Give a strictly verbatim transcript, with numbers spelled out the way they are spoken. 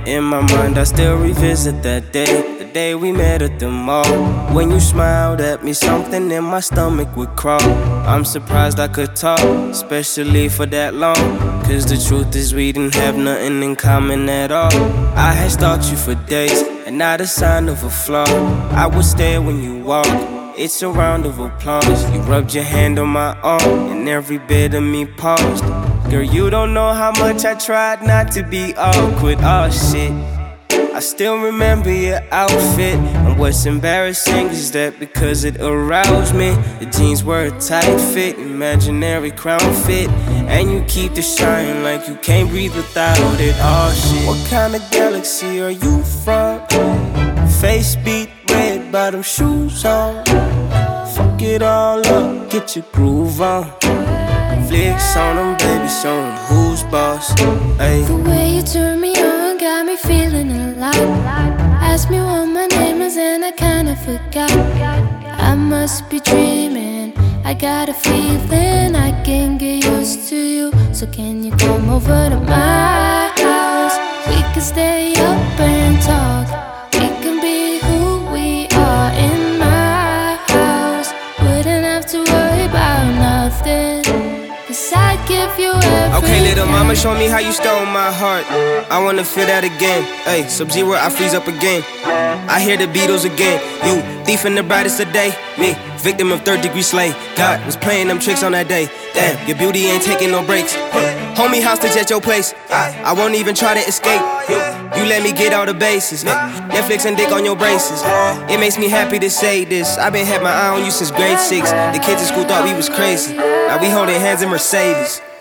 In my mind I still revisit that day, the day we met at the mall. When you smiled at me, something in my stomach would crawl. I'm surprised I could talk, especially for that long. Cause the truth is we didn't have nothing in common at all. I had stalked you for days, and not a sign of a flaw. I would stare when you walk, it's a round of applause. You rubbed your hand on my arm, and every bit of me paused. Girl, you don't know how much I tried not to be awkward. Oh shit, I still remember your outfit. And what's embarrassing is that because it aroused me, the jeans were a tight fit, imaginary crown fit. And you keep the shine like you can't breathe without it. Oh shit, what kind of galaxy are you from? Face beat, red bottom shoes on. Fuck it all up, get your groove on. Flicks on them, baby, show them who's boss. Ay. The way you turn me on got me feeling alive. Asked me what my name is and I kinda forgot. I must be dreaming, I got a feeling I can get used to you. So can you come over to my house? We can stay up and talk. We can be who we are in my house. Wouldn't have to worry about nothing, cause I'd give you everything. Okay, little mama, show me how you stole my heart. I wanna feel that again. Ay, Sub-Zero, I freeze up again. I hear the Beatles again. You, thief in the brightest of day. Me, victim of third degree slay. God was playing them tricks on that day. Damn, your beauty ain't taking no breaks. Homie, hostage at your place. I, I won't even try to escape. You, you let me get all the bases. Netflix and dick on your braces. It makes me happy to say this. I've been had my eye on you since grade six. The kids in school thought we was crazy. Now we holding hands in Mercedes.